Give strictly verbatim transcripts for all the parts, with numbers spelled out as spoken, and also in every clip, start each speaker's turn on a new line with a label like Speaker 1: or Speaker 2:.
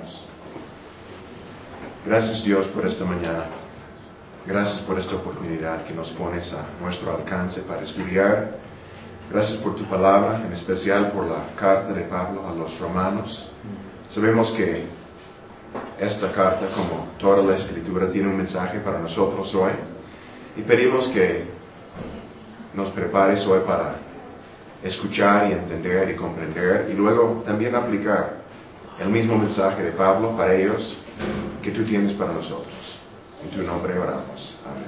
Speaker 1: oramos. Gracias, Dios, por esta mañana. Gracias por esta oportunidad que nos pones a nuestro alcance para estudiar. Gracias por tu palabra, en especial por la carta de Pablo a los romanos. Sabemos que esta carta, como toda la Escritura, tiene un mensaje para nosotros hoy. Y pedimos que nos prepares hoy para escuchar y entender y comprender y luego también aplicar el mismo mensaje de Pablo para ellos que tú tienes para nosotros. En tu nombre oramos. Amén.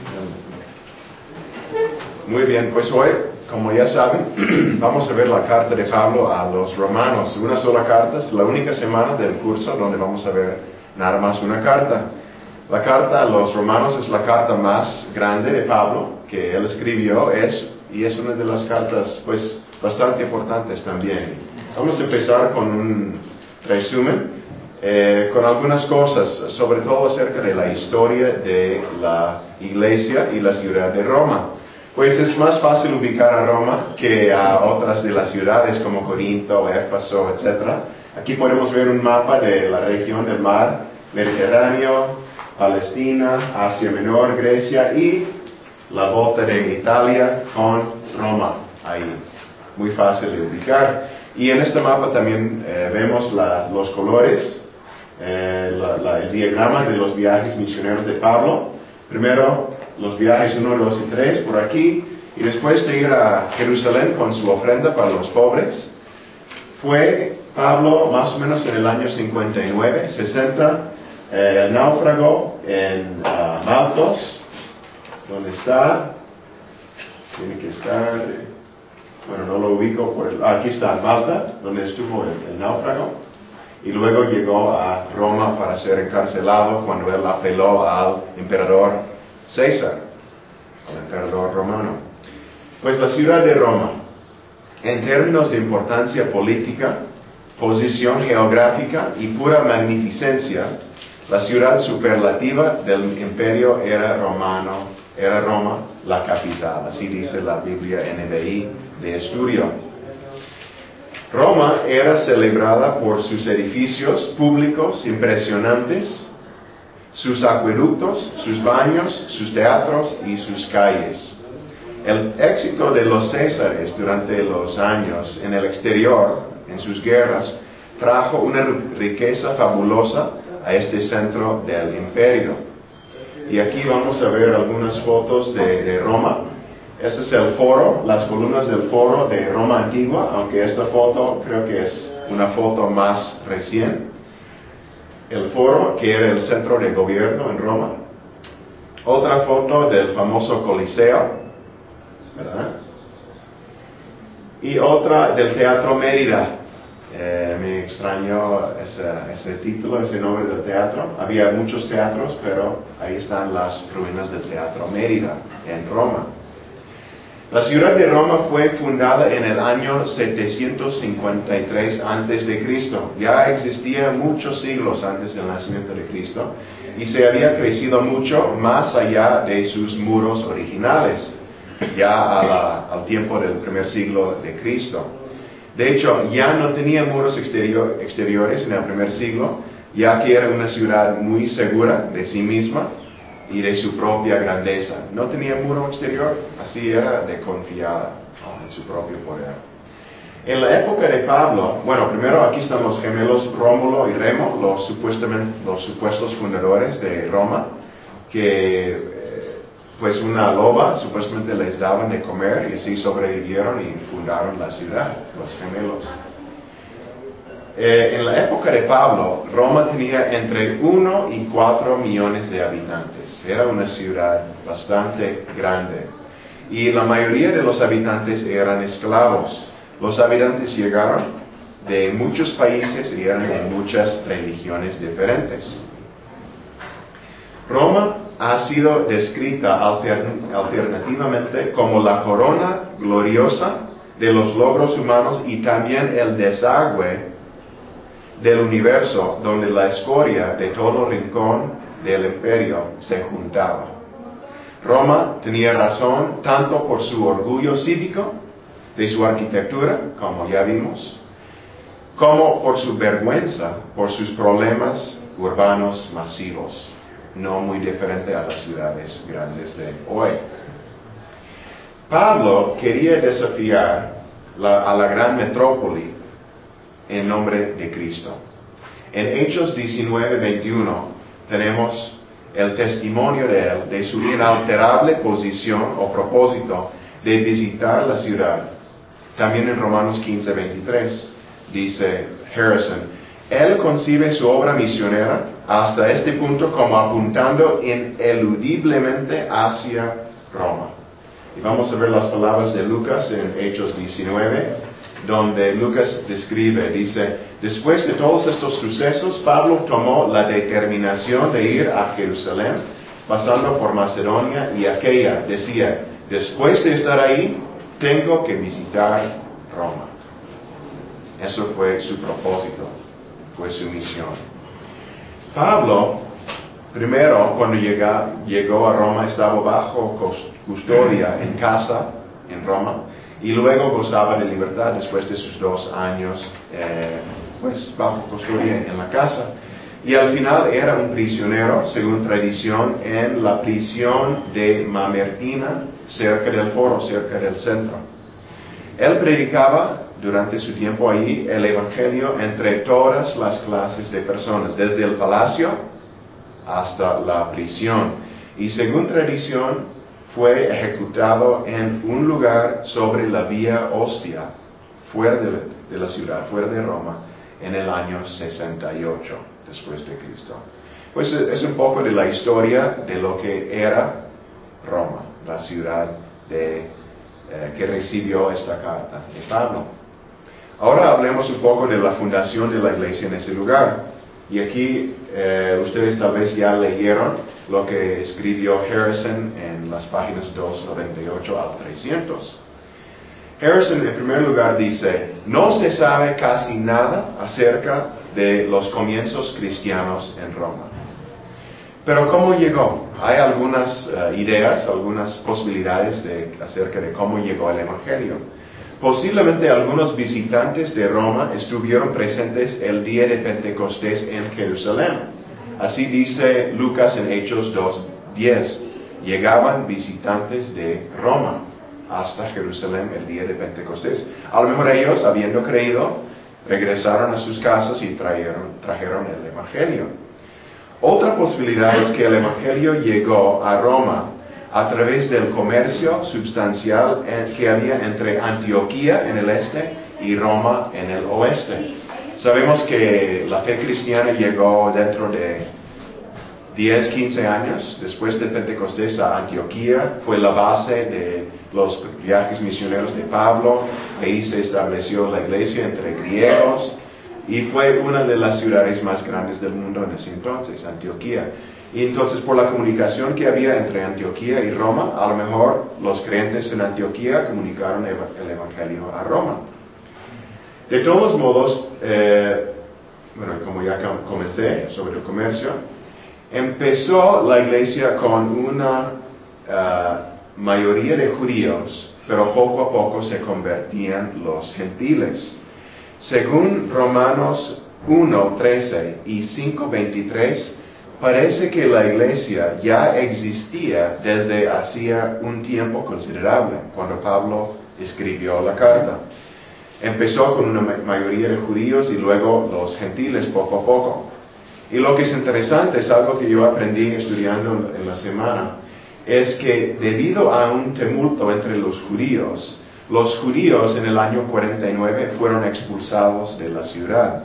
Speaker 1: Muy bien, pues hoy, como ya saben, vamos a ver la carta de Pablo a los romanos. Una sola carta, es la única semana del curso donde vamos a ver nada más una carta. La carta a los romanos es la carta más grande de Pablo que él escribió, es, y es una de las cartas pues bastante importantes también. Vamos a empezar con un resumen, eh, con algunas cosas, sobre todo acerca de la historia de la iglesia y la ciudad de Roma. Pues es más fácil ubicar a Roma que a otras de las ciudades como Corinto, Éfeso, etcétera. Aquí podemos ver un mapa de la región del mar Mediterráneo, Palestina, Asia Menor, Grecia y la bota de Italia con Roma ahí. Muy fácil de ubicar. Y en este mapa también eh, vemos la, los colores, eh, la, la, el diagrama de los viajes misioneros de Pablo. Primero los viajes uno, dos y tres por aquí, y después de ir a Jerusalén con su ofrenda para los pobres, fue Pablo más o menos en el año cincuenta y nueve, sesenta, eh, náufrago en uh, Maltos, donde está, tiene que estar, eh, bueno, no lo ubico, por el, aquí está Malta, donde estuvo el, el náufrago, y luego llegó a Roma para ser encarcelado cuando él apeló al emperador César, al emperador romano. Pues la ciudad de Roma, en términos de importancia política, posición geográfica y pura magnificencia, la ciudad superlativa del imperio era romano, era Roma, la capital, así dice la Biblia N B I de estudio. Roma era celebrada por sus edificios públicos impresionantes, sus acueductos, sus baños, sus teatros y sus calles. El éxito de los césares durante los años en el exterior, en sus guerras, trajo una riqueza fabulosa a este centro del imperio. Y aquí vamos a ver algunas fotos de, de Roma. Este es el foro, las columnas del foro de Roma antigua, aunque esta foto creo que es una foto más reciente. El foro, que era el centro de gobierno en Roma. Otra foto del famoso Coliseo, ¿verdad? Y otra del Teatro Mérida. Eh, me extrañó ese, ese título, ese nombre del teatro. Había muchos teatros, pero ahí están las ruinas del Teatro Mérida, en Roma. La ciudad de Roma fue fundada en el año setecientos cincuenta y tres antes de Cristo. Ya existía muchos siglos antes del nacimiento de Cristo y se había crecido mucho más allá de sus muros originales, ya a la, al tiempo del primer siglo de Cristo. De hecho, ya no tenía muros exterior, exteriores en el primer siglo, ya que era una ciudad muy segura de sí misma y de su propia grandeza. No tenía muro exterior, así era de confiada, ¿no?, en su propio poder. En la época de Pablo, bueno, primero aquí están los gemelos Rómulo y Remo, los, supuestamente, los supuestos fundadores de Roma, que eh, pues una loba supuestamente les daban de comer y así sobrevivieron y fundaron la ciudad, los gemelos. Eh, en la época de Pablo, Roma tenía entre uno y cuatro millones de habitantes. Era una ciudad bastante grande. Y la mayoría de los habitantes eran esclavos. Los habitantes llegaron de muchos países y eran de muchas religiones diferentes. Roma ha sido descrita altern- alternativamente como la corona gloriosa de los logros humanos y también el desagüe del universo donde la escoria de todo rincón del imperio se juntaba. Roma tenía razón tanto por su orgullo cívico de su arquitectura, como ya vimos, como por su vergüenza, por sus problemas urbanos masivos, no muy diferente a las ciudades grandes de hoy. Pablo quería desafiar la, a la gran metrópoli en nombre de Cristo. En Hechos diecinueve, veintiuno tenemos el testimonio de él, de su inalterable posición o propósito de visitar la ciudad. También en Romanos quince, veintitrés dice Harrison, él concibe su obra misionera hasta este punto como apuntando ineludiblemente hacia Roma. Y vamos a ver las palabras de Lucas en Hechos diecinueve, donde Lucas describe, dice, después de todos estos sucesos, Pablo tomó la determinación de ir a Jerusalén, pasando por Macedonia y Aquea. Decía, después de estar ahí, tengo que visitar Roma. Eso fue su propósito, fue su misión. Pablo, primero, cuando llega, llegó a Roma, estaba bajo custodia en casa, en Roma, y luego gozaba de libertad después de sus dos años, eh, pues bajo custodia en la casa. Y al final era un prisionero, según tradición, en la prisión de Mamertina, cerca del foro, cerca del centro. Él predicaba durante su tiempo allí el Evangelio entre todas las clases de personas, desde el palacio hasta la prisión. Y según tradición, fue ejecutado en un lugar sobre la vía Ostia, fuera de la, de la ciudad, fuera de Roma, en el año sesenta y ocho después de Cristo. Pues es un poco de la historia de lo que era Roma, la ciudad de, eh, que recibió esta carta de Pablo. Ahora hablemos un poco de la fundación de la iglesia en ese lugar. Y aquí eh, ustedes tal vez ya leyeron lo que escribió Harrison en las páginas doscientos noventa y ocho al trescientos. Harrison en primer lugar dice, no se sabe casi nada acerca de los comienzos cristianos en Roma. Pero ¿cómo llegó? Hay algunas uh, ideas, algunas posibilidades de, acerca de cómo llegó el Evangelio. Posiblemente algunos visitantes de Roma estuvieron presentes el día de Pentecostés en Jerusalén. Así dice Lucas en Hechos dos, diez. Llegaban visitantes de Roma hasta Jerusalén el día de Pentecostés. A lo mejor ellos, habiendo creído, regresaron a sus casas y trajeron, trajeron el Evangelio. Otra posibilidad es que el Evangelio llegó a Roma a través del comercio substancial que había entre Antioquía en el este y Roma en el oeste. Sabemos que la fe cristiana llegó dentro de diez, quince años después de Pentecostés a Antioquía, fue la base de los viajes misioneros de Pablo, ahí se estableció la iglesia entre griegos y fue una de las ciudades más grandes del mundo en ese entonces, Antioquía. Y entonces por la comunicación que había entre Antioquía y Roma, a lo mejor los creyentes en Antioquía comunicaron el Evangelio a Roma. De todos modos, eh, bueno, como ya comenté sobre el comercio, empezó la iglesia con una uh, mayoría de judíos, pero poco a poco se convertían los gentiles. Según Romanos uno, trece y cinco, veintitrés, parece que la iglesia ya existía desde hacía un tiempo considerable, cuando Pablo escribió la carta. Empezó con una mayoría de judíos y luego los gentiles poco a poco. Y lo que es interesante, es algo que yo aprendí estudiando en la semana, es que debido a un tumulto entre los judíos, los judíos en el año cuarenta y nueve fueron expulsados de la ciudad.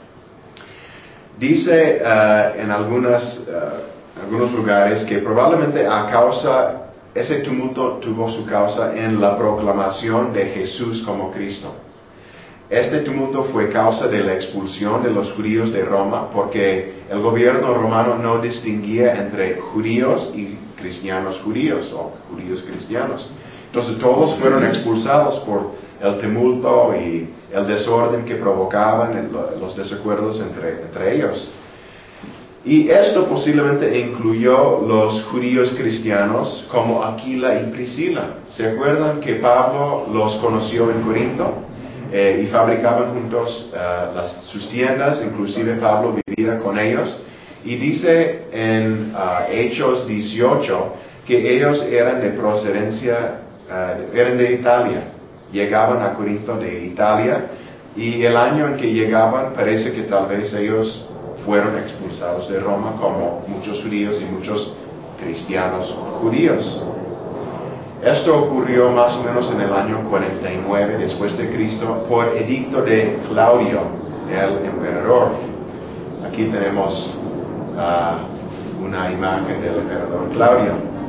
Speaker 1: Dice uh, en algunas, uh, algunos lugares que probablemente a causa, ese tumulto tuvo su causa en la proclamación de Jesús como Cristo. Este tumulto fue causa de la expulsión de los judíos de Roma, porque el gobierno romano no distinguía entre judíos y cristianos judíos, o judíos cristianos. Entonces todos fueron expulsados por el tumulto y el desorden que provocaban los desacuerdos entre, entre ellos. Y esto posiblemente incluyó los judíos cristianos como Aquila y Priscila. ¿Se acuerdan que Pablo los conoció en Corinto? eh, y fabricaban juntos uh, las, sus tiendas, inclusive Pablo vivía con ellos. Y dice en uh, Hechos dieciocho que ellos eran de procedencia, uh, eran de Italia, llegaban a Corinto de Italia, y el año en que llegaban parece que tal vez ellos fueron expulsados de Roma, como muchos judíos y muchos cristianos judíos. Esto ocurrió más o menos en el año cuarenta y nueve después de Cristo por edicto de Claudio, el emperador. Aquí tenemos uh, una imagen del emperador Claudio.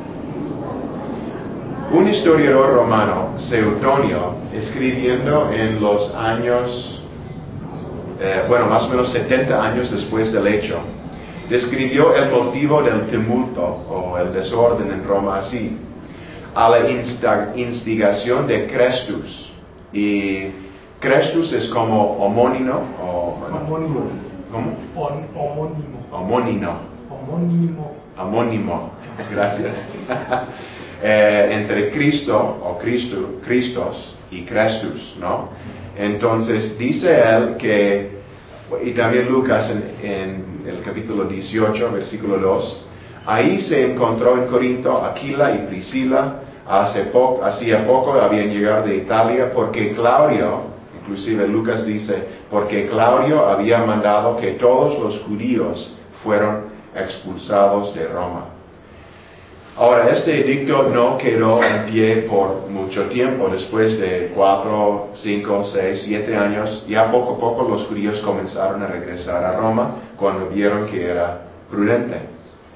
Speaker 1: Un historiador romano, Suetonio, escribiendo en los años, eh, bueno, más o menos setenta años después del hecho, describió el motivo del tumulto o el desorden en Roma así: a la insta- instigación de Crestus. Y Crestus es como homónimo o
Speaker 2: homónimo.
Speaker 1: ¿Cómo?
Speaker 2: On, homónimo.
Speaker 1: Homónimo.
Speaker 2: Homónimo.
Speaker 1: Homónimo. Gracias. eh, entre Cristo o Cristo, Christos y Crestus, ¿no? Entonces dice él que, y también Lucas en, en el capítulo dieciocho, versículo dos, ahí se encontró en Corinto Aquila y Priscila. Hace poco, hacía poco habían llegado de Italia porque Claudio, inclusive Lucas dice, porque Claudio había mandado que todos los judíos fueron expulsados de Roma. Ahora, este edicto no quedó en pie por mucho tiempo. Después de cuatro, cinco, seis, siete años, ya poco a poco los judíos comenzaron a regresar a Roma cuando vieron que era prudente.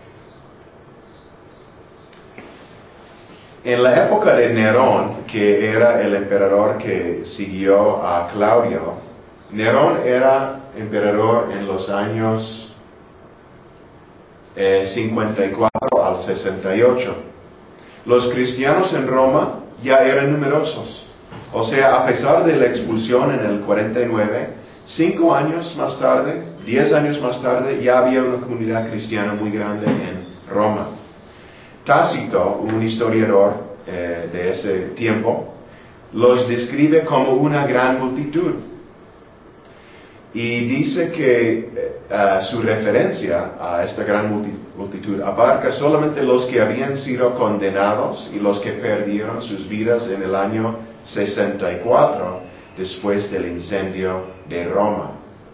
Speaker 1: En la época de Nerón, que era el emperador que siguió a Claudio, Nerón era emperador en los años eh, cincuenta y cuatro al sesenta y ocho. Los cristianos en Roma ya eran numerosos. O sea, a pesar de la expulsión en el cuarenta y nueve, cinco años más tarde, diez años más tarde, ya había una comunidad cristiana muy grande en Roma. Tácito, un historiador eh, de ese tiempo, los describe como una gran multitud. Y dice que uh, su referencia a esta gran multitud abarca solamente los que habían sido condenados y los que perdieron sus vidas en el año sesenta y cuatro, después del incendio de Roma.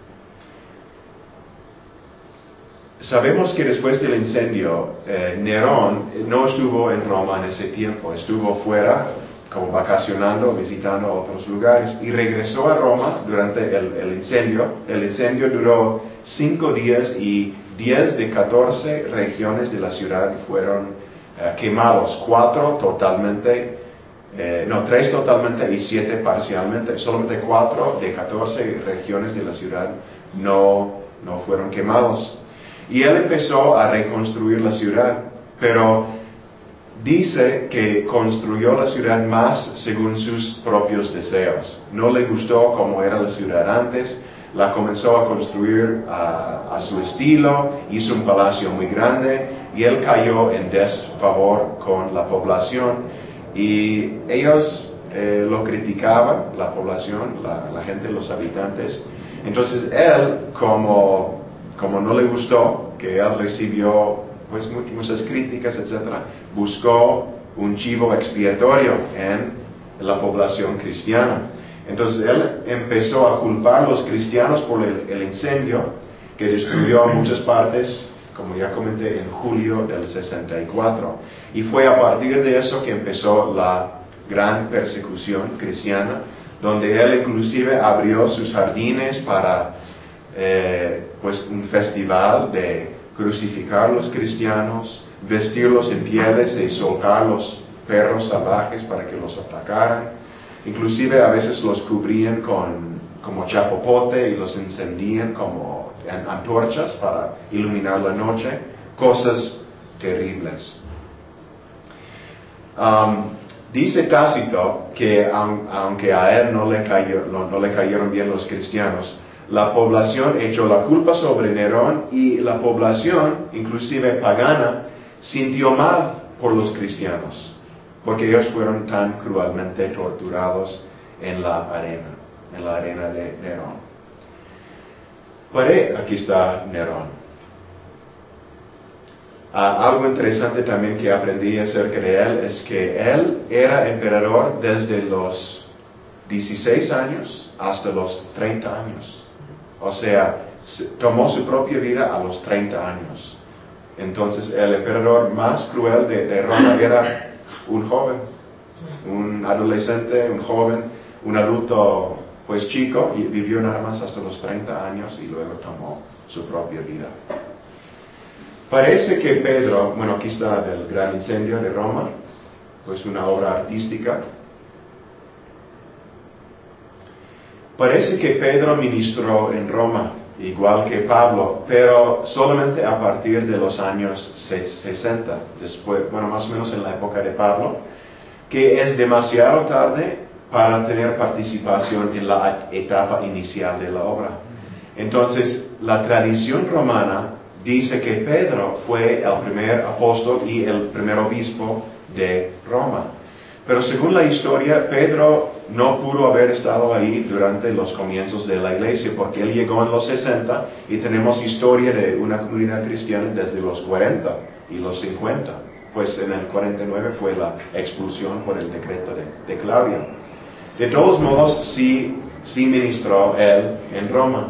Speaker 1: Sabemos que después del incendio, eh, Nerón no estuvo en Roma en ese tiempo, estuvo fuera, como vacacionando, visitando otros lugares, y regresó a Roma durante el, el incendio. El incendio duró cinco días y diez de catorce regiones de la ciudad fueron eh, quemados, cuatro totalmente, eh, no, tres totalmente y siete parcialmente. Solamente cuatro de catorce regiones de la ciudad no, no fueron quemados. Y él empezó a reconstruir la ciudad, pero dice que construyó la ciudad más según sus propios deseos. No le gustó cómo era la ciudad antes, la comenzó a construir a, a su estilo, hizo un palacio muy grande y él cayó en desfavor con la población. Y ellos eh, lo criticaban, la población, la, la gente, los habitantes. Entonces él, como... como no le gustó que él recibió pues muchas críticas, etcétera, buscó un chivo expiatorio en la población cristiana. Entonces él empezó a culpar a los cristianos por el, el incendio que destruyó muchas partes, como ya comenté, en julio del sesenta y cuatro. Y fue a partir de eso que empezó la gran persecución cristiana, donde él inclusive abrió sus jardines para Eh, pues un festival de crucificar a los cristianos, vestirlos en pieles y soltar los perros salvajes para que los atacaran. Inclusive a veces los cubrían con como chapopote y los encendían como en antorchas para iluminar la noche. Cosas terribles. Um, dice Tácito que aunque a él no le, cayó, no, no le cayeron bien los cristianos, la población echó la culpa sobre Nerón y la población, inclusive pagana, sintió mal por los cristianos, porque ellos fueron tan cruelmente torturados en la arena. en la arena de Nerón. Pare, aquí está Nerón. Uh, algo interesante también que aprendí acerca de él es que él era emperador desde los dieciséis años hasta los treinta años. O sea, tomó su propia vida a los treinta años. Entonces el emperador más cruel de, de Roma era un joven, un adolescente, un joven, un adulto pues chico, y vivió nada más hasta los treinta años y luego tomó su propia vida. Parece que Pedro, bueno, aquí está del gran incendio de Roma, pues una obra artística. Parece que Pedro ministró en Roma, igual que Pablo, pero solamente a partir de los años sesenta, después, bueno, más o menos en la época de Pablo, que es demasiado tarde para tener participación en la etapa inicial de la obra. Entonces, la tradición romana dice que Pedro fue el primer apóstol y el primer obispo de Roma. Pero según la historia, Pedro no pudo haber estado ahí durante los comienzos de la iglesia, porque él llegó en los sesenta y tenemos historia de una comunidad cristiana desde los cuarenta y los cincuenta. Pues en el cuarenta y nueve fue la expulsión por el decreto de, de Claudio. De todos modos, sí, sí ministró él en Roma.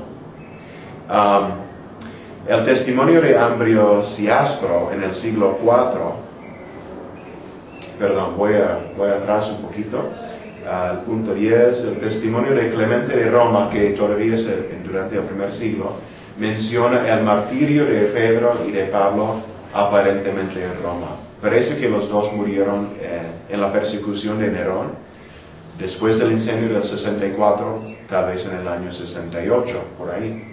Speaker 1: Um, el testimonio de Ambrosiastro en el siglo cuatro, perdón, voy, a, voy atrás un poquito, al punto diez, el testimonio de Clemente de Roma, que todavía es el, durante el primer siglo, menciona el martirio de Pedro y de Pablo aparentemente en Roma. Parece que los dos murieron eh, en la persecución de Nerón, después del incendio del sesenta y cuatro, tal vez en el año sesenta y ocho, por ahí.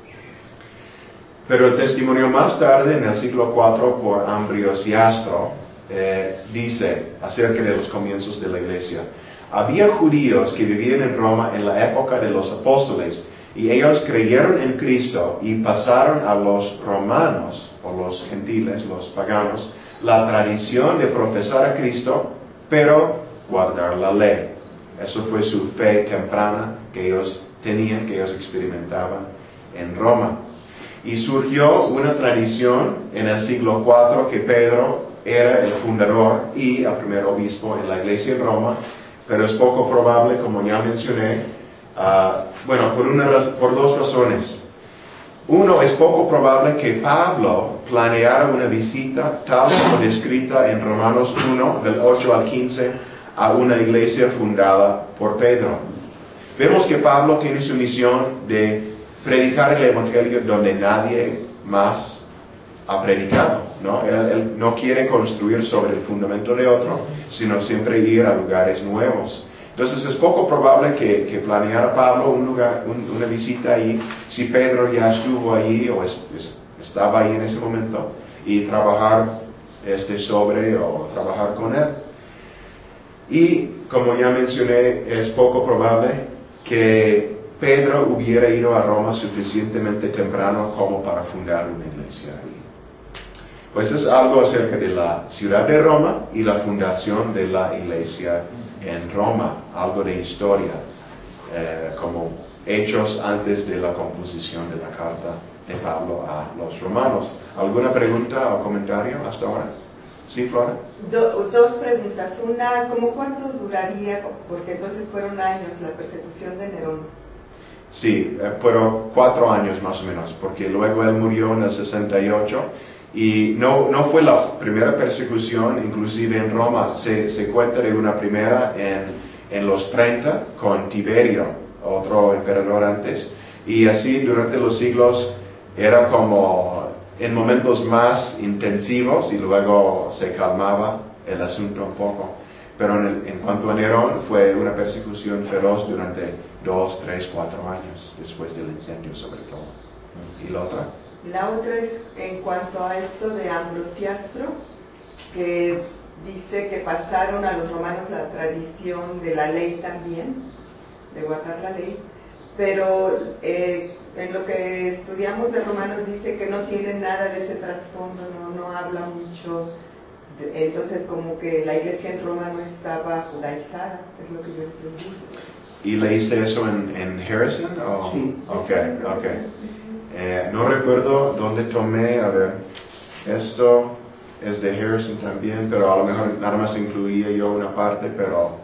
Speaker 1: Pero el testimonio más tarde, en el siglo cuatro, por Ambrosiastro, eh, dice acerca de los comienzos de la iglesia: había judíos que vivían en Roma en la época de los apóstoles, y ellos creyeron en Cristo y pasaron a los romanos, o los gentiles, los paganos, la tradición de profesar a Cristo, pero guardar la ley. Eso fue su fe temprana que ellos tenían, que ellos experimentaban en Roma. Y surgió una tradición en el siglo cuatro que Pedro era el fundador y el primer obispo en la iglesia en Roma, pero es poco probable, como ya mencioné, uh, bueno, por, una, por dos razones. Uno, es poco probable que Pablo planeara una visita tal como descrita en Romanos uno, del ocho al quince, a una iglesia fundada por Pedro. Vemos que Pablo tiene su misión de predicar el evangelio donde nadie más ha predicado, ¿no? Él, él no quiere construir sobre el fundamento de otro, sino siempre ir a lugares nuevos. Entonces es poco probable que, que planeara Pablo un lugar, un, una visita ahí, si Pedro ya estuvo allí o es, es, estaba ahí en ese momento, y trabajar este, sobre o trabajar con él. Y como ya mencioné, es poco probable que Pedro hubiera ido a Roma suficientemente temprano como para fundar una iglesia ahí. Pues es algo acerca de la ciudad de Roma y la fundación de la iglesia en Roma, algo de historia, eh, como hechos antes de la composición de la carta de Pablo a los romanos. ¿Alguna pregunta o comentario hasta ahora? ¿Sí, Flora?
Speaker 3: Do, dos preguntas. Una, ¿cómo cuánto duraría? Porque entonces fueron años la persecución de Nerón.
Speaker 1: Sí, eh, pero cuatro años más o menos, porque luego él murió en el sesenta y ocho y no, no fue la primera persecución, inclusive en Roma se, se cuenta de una primera en, en los treinta con Tiberio, otro emperador antes, y así durante los siglos era como en momentos más intensivos y luego se calmaba el asunto un poco. Pero en, el, en cuanto a Nerón, fue una persecución feroz durante dos, tres, cuatro años, después del incendio sobre todo. ¿Y la otra?
Speaker 3: La otra es en cuanto a esto de Ambrosiastro, que dice que pasaron a los romanos la tradición de la ley también, de guardar la ley, pero eh, en lo que estudiamos de Romanos dice que no tiene nada de ese trasfondo, no, no habla mucho. Entonces como que la iglesia en Roma no estaba judaizada, es lo que yo entendí.
Speaker 1: ¿Y leíste eso en, en Harrison? Oh,
Speaker 4: Sí.
Speaker 1: Ok, ok. Eh, no recuerdo dónde tomé, a ver, esto es de Harrison también, pero a lo mejor nada más incluía yo una parte, pero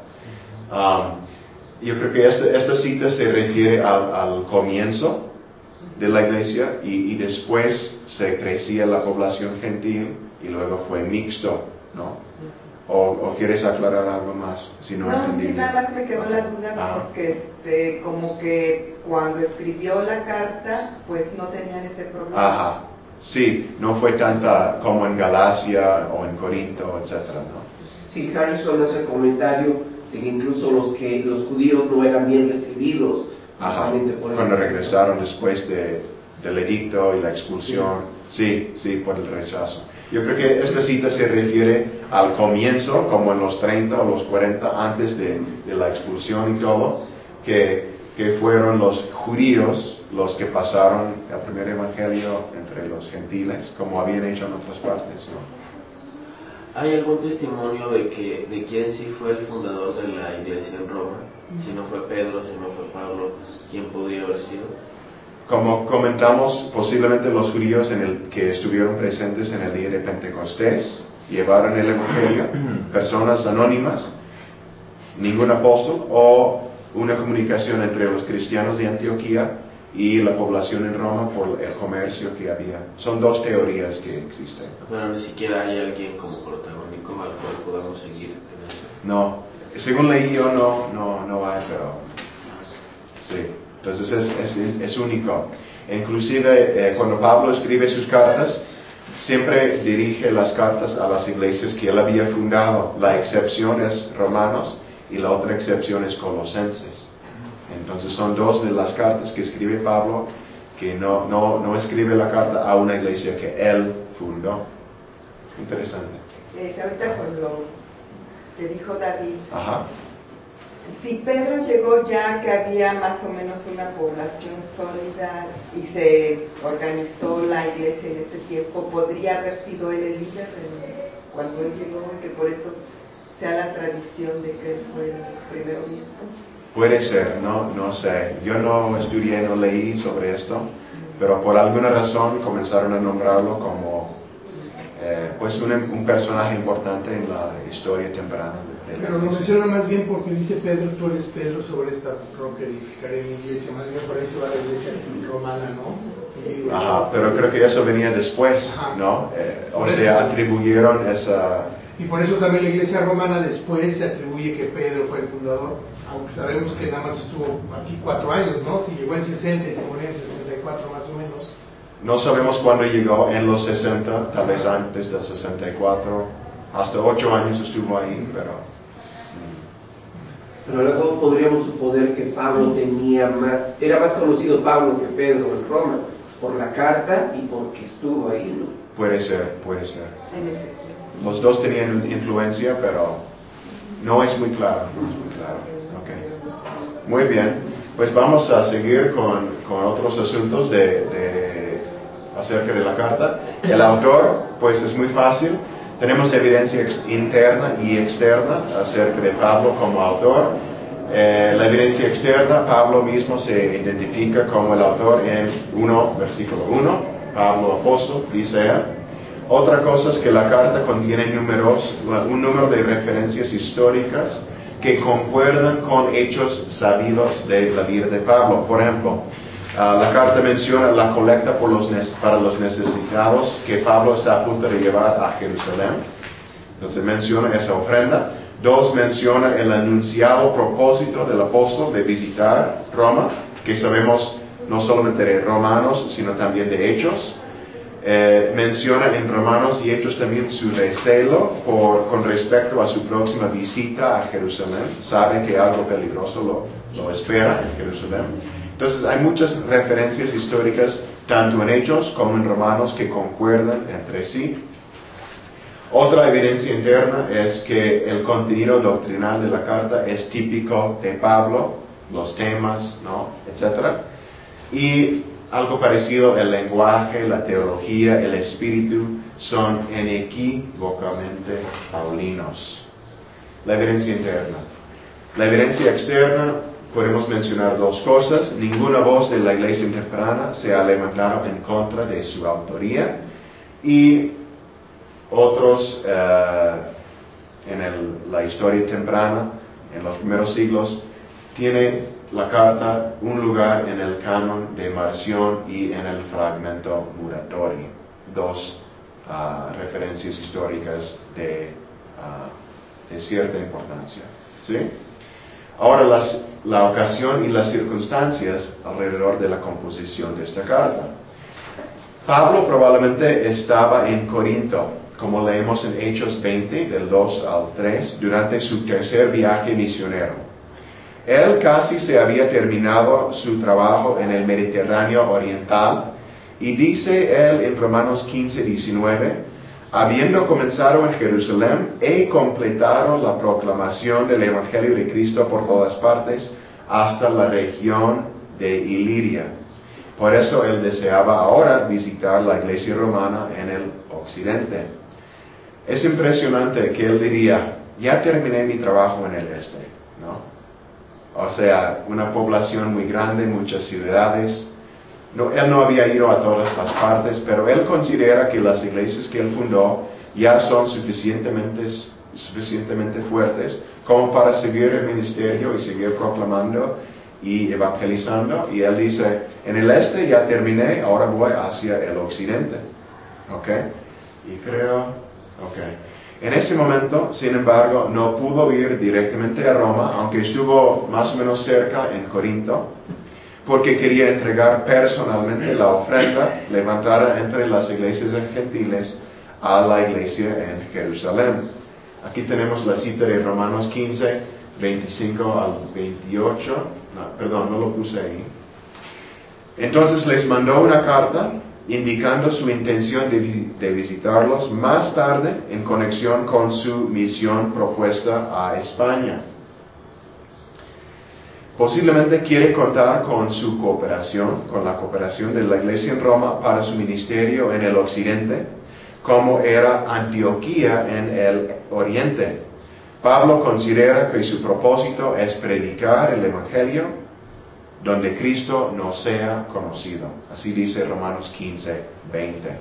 Speaker 1: um, yo creo que esta, esta cita se refiere al, al comienzo de la iglesia y, y después se crecía la población gentil y luego fue mixto, ¿no? O, ¿O quieres aclarar algo más? Si no,
Speaker 3: No,
Speaker 1: entendí
Speaker 3: sí,
Speaker 1: bien.
Speaker 3: nada más me quedó
Speaker 1: Ok.
Speaker 3: la duda
Speaker 1: Ajá.
Speaker 3: porque este, como que cuando escribió la carta, pues no tenían ese problema.
Speaker 1: Ajá. Sí, no fue tanta como en Galacia o en Corinto, etcétera, ¿no?
Speaker 4: Sí, Harrison hace el comentario de que incluso los que los judíos no eran bien recibidos.
Speaker 1: Ajá.
Speaker 4: justamente por
Speaker 1: Cuando
Speaker 4: eso.
Speaker 1: regresaron después de, del edicto y la expulsión. Sí, sí, por el rechazo. Yo creo que esta cita se refiere al comienzo, como en los treinta o los cuarenta, antes de, de la expulsión y todo, que, que fueron los judíos los que pasaron el primer evangelio entre los gentiles, como habían hecho en otras partes, ¿no?
Speaker 5: ¿Hay algún testimonio de que de quién sí fue el fundador de la iglesia en Roma? Si no fue Pedro, si no fue Pablo, ¿quién podría haber sido?
Speaker 1: Como comentamos, posiblemente los judíos en el, que estuvieron presentes en el día de Pentecostés llevaron el evangelio, personas anónimas, ningún apóstol, o una comunicación entre los cristianos de Antioquía y la población en Roma por el comercio que había. Son dos teorías que existen.
Speaker 5: Pero ni siquiera hay alguien como protagónico al cual podamos seguir en eso.
Speaker 1: No, según leí yo no, no, no hay, pero sí. Entonces es, es, es único. Inclusive eh, cuando Pablo escribe sus cartas, siempre dirige las cartas a las iglesias que él había fundado. La excepción es Romanos y la otra excepción es Colosenses. Entonces son dos de las cartas que escribe Pablo que no, no, no escribe la carta a una iglesia que él fundó. Interesante.
Speaker 3: Eh, ahorita con lo que dijo David,
Speaker 1: Ajá.
Speaker 3: si Pedro llegó ya que había más o menos una población sólida y se organizó la iglesia en ese tiempo, ¿podría haber sido él el líder en, cuando él llegó y que por eso sea la tradición de que él fue el primer obispo?
Speaker 1: Puede ser, no, no sé. Yo no estudié, no leí sobre esto, pero por alguna razón comenzaron a nombrarlo como eh, pues un, un personaje importante en la historia temprana de la
Speaker 2: Pero lo
Speaker 1: iglesia.
Speaker 2: menciona más bien porque dice Pedro, tú eres Pedro, sobre esta roca edificaré mi iglesia. Más bien por ahí se va la iglesia romana, ¿no?
Speaker 1: Ajá, pero creo que eso venía después,
Speaker 2: Ajá.
Speaker 1: ¿no? Eh, o sea, atribuyeron esa...
Speaker 2: Y por eso también la iglesia romana después se atribuye que Pedro fue el fundador, aunque sabemos que nada más estuvo aquí cuatro años, ¿no? Si llegó en sesenta y se murió en sesenta y cuatro más o menos.
Speaker 1: No sabemos cuándo llegó, en los sesenta, tal vez antes del sesenta y cuatro, hasta ocho años estuvo ahí, pero...
Speaker 4: Pero luego podríamos suponer que Pablo tenía más, era más conocido Pablo que Pedro en Roma, por la carta y porque estuvo ahí, ¿no?
Speaker 1: Puede ser, puede ser.
Speaker 3: En ese tiempo.
Speaker 1: Los dos tenían influencia, pero no es muy claro, no es muy claro. Okay. Muy bien, pues vamos a seguir con, con otros asuntos de, de, acerca de la carta. El autor, pues es muy fácil. Tenemos evidencia ex- interna y externa acerca de Pablo como autor. Eh, la evidencia externa, Pablo mismo se identifica como el autor en uno, versículo uno, Pablo apóstol, dice él. Otra cosa es que la carta contiene números, un número de referencias históricas que concuerdan con hechos sabidos de la vida de Pablo. Por ejemplo, uh, la carta menciona la colecta por los, para los necesitados que Pablo está a punto de llevar a Jerusalén. Entonces menciona esa ofrenda. Dos, menciona el anunciado propósito del apóstol de visitar Roma, que sabemos no solamente de Romanos, sino también de Hechos. Eh, menciona en Romanos y Hechos también su recelo por, con respecto a su próxima visita a Jerusalén. Sabe que algo peligroso lo, lo espera en Jerusalén. Entonces hay muchas referencias históricas, tanto en Hechos como en Romanos, que concuerdan entre sí. Otra evidencia interna es que el contenido doctrinal de la carta es típico de Pablo, los temas, ¿no?, etcétera. Y algo parecido, el lenguaje, la teología, el espíritu son inequívocamente paulinos. La evidencia interna. La evidencia externa, podemos mencionar dos cosas. Ninguna voz de la iglesia temprana se ha levantado en contra de su autoría. Y otros, eh, en el, la historia temprana, en los primeros siglos, tiene la carta un lugar en el canon de Marción y en el fragmento Muratori, dos uh, referencias históricas de, uh, de cierta importancia. ¿Sí? Ahora, las, la ocasión y las circunstancias alrededor de la composición de esta carta. Pablo probablemente estaba en Corinto, como leemos en Hechos veinte, del dos al tres, durante su tercer viaje misionero. Él casi se había terminado su trabajo en el Mediterráneo Oriental, y dice él en Romanos quince, diecinueve, habiendo comenzado en Jerusalén, he completado la proclamación del Evangelio de Cristo por todas partes, hasta la región de Iliria. Por eso él deseaba ahora visitar la iglesia romana en el occidente. Es impresionante que él diría, ya terminé mi trabajo en el este, ¿no? O sea, una población muy grande, muchas ciudades. No, él no había ido a todas las partes, pero él considera que las iglesias que él fundó ya son suficientemente, suficientemente fuertes como para seguir el ministerio y seguir proclamando y evangelizando. Y él dice, en el este ya terminé, ahora voy hacia el occidente. ¿Ok? Y creo, ok. En ese momento, sin embargo, no pudo ir directamente a Roma, aunque estuvo más o menos cerca en Corinto, porque quería entregar personalmente la ofrenda levantada entre las iglesias gentiles a la iglesia en Jerusalén. Aquí tenemos la cita de Romanos quince, veinticinco al veintiocho. No, perdón, no lo puse ahí. Entonces les mandó una carta indicando su intención de, de visitarlos más tarde en conexión con su misión propuesta a España. Posiblemente quiere contar con su cooperación, con la cooperación de la iglesia en Roma para su ministerio en el occidente, como era Antioquía en el oriente. Pablo considera que su propósito es predicar el evangelio donde Cristo no sea conocido. Así dice Romanos quince, veinte.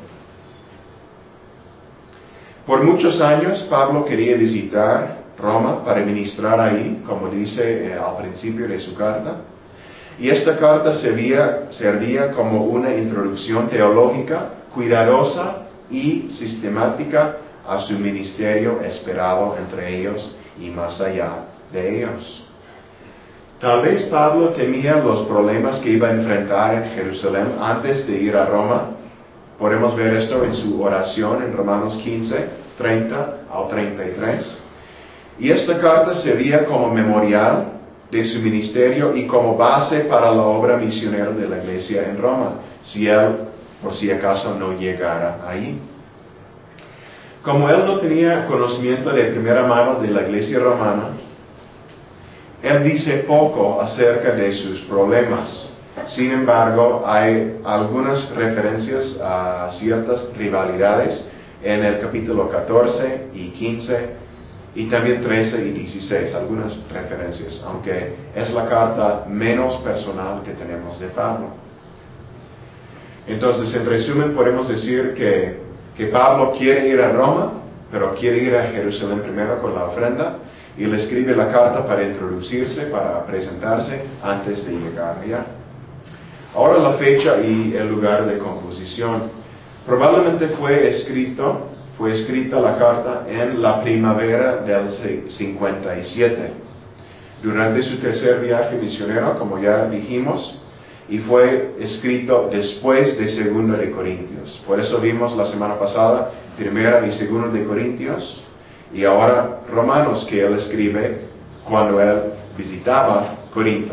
Speaker 1: Por muchos años Pablo quería visitar Roma para ministrar ahí, como dice eh, al principio de su carta. Y esta carta servía, servía como una introducción teológica cuidadosa y sistemática a su ministerio esperado entre ellos y más allá de ellos. Tal vez Pablo temía los problemas que iba a enfrentar en Jerusalén antes de ir a Roma. Podemos ver esto en su oración en Romanos quince, treinta al treinta y tres. Y esta carta servía como memorial de su ministerio y como base para la obra misionera de la iglesia en Roma, si él, por si acaso, no llegara ahí. Como él no tenía conocimiento de primera mano de la iglesia romana, él dice poco acerca de sus problemas. Sin embargo, hay algunas referencias a ciertas rivalidades en el capítulo catorce y quince y también trece y dieciséis, algunas referencias, aunque es la carta menos personal que tenemos de Pablo. Entonces, en resumen, podemos decir que, que Pablo quiere ir a Roma, pero quiere ir a Jerusalén primero con la ofrenda, y le escribe la carta para introducirse, para presentarse antes de llegar allá. Ahora la fecha y el lugar de composición. Probablemente fue escrito, fue escrita la carta en la primavera del cincuenta y siete, durante su tercer viaje misionero, como ya dijimos, y fue escrito después de Segundo de Corintios. Por eso vimos la semana pasada Primera y Segundo de Corintios, y ahora Romanos, que él escribe cuando él visitaba Corinto.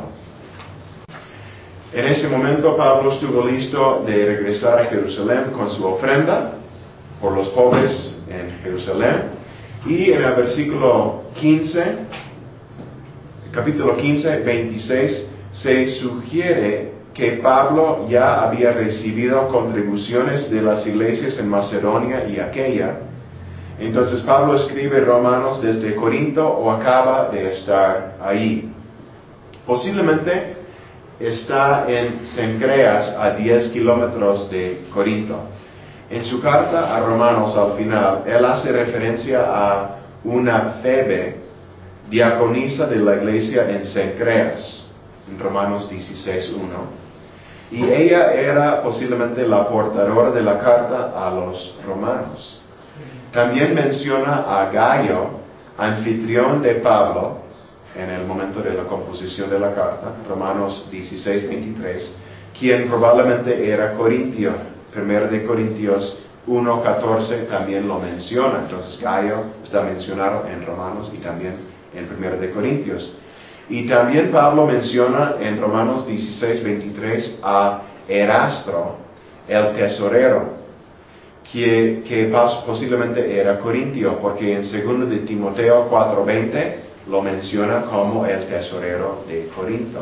Speaker 1: En ese momento Pablo estuvo listo de regresar a Jerusalén con su ofrenda por los pobres en Jerusalén. Y en el versículo quince, capítulo quince, veintiséis, se sugiere que Pablo ya había recibido contribuciones de las iglesias en Macedonia y Aquella. Entonces Pablo escribe Romanos desde Corinto o acaba de estar ahí. Posiblemente está en Cencreas, a diez kilómetros de Corinto. En su carta a Romanos, al final, él hace referencia a una Febe, diaconisa de la iglesia en Cencreas, en Romanos dieciséis uno. Y ella era posiblemente la portadora de la carta a los romanos. También menciona a Gayo, anfitrión de Pablo, en el momento de la composición de la carta, Romanos dieciséis veintitrés, quien probablemente era corintio. Primero de Corintios uno catorce también lo menciona. Entonces Gayo está mencionado en Romanos y también en Primero de Corintios. Y también Pablo menciona en Romanos dieciséis veintitrés a Erastro, el tesorero, que, que posiblemente era corintio, porque en segundo de Timoteo cuatro veinte lo menciona como el tesorero de Corinto.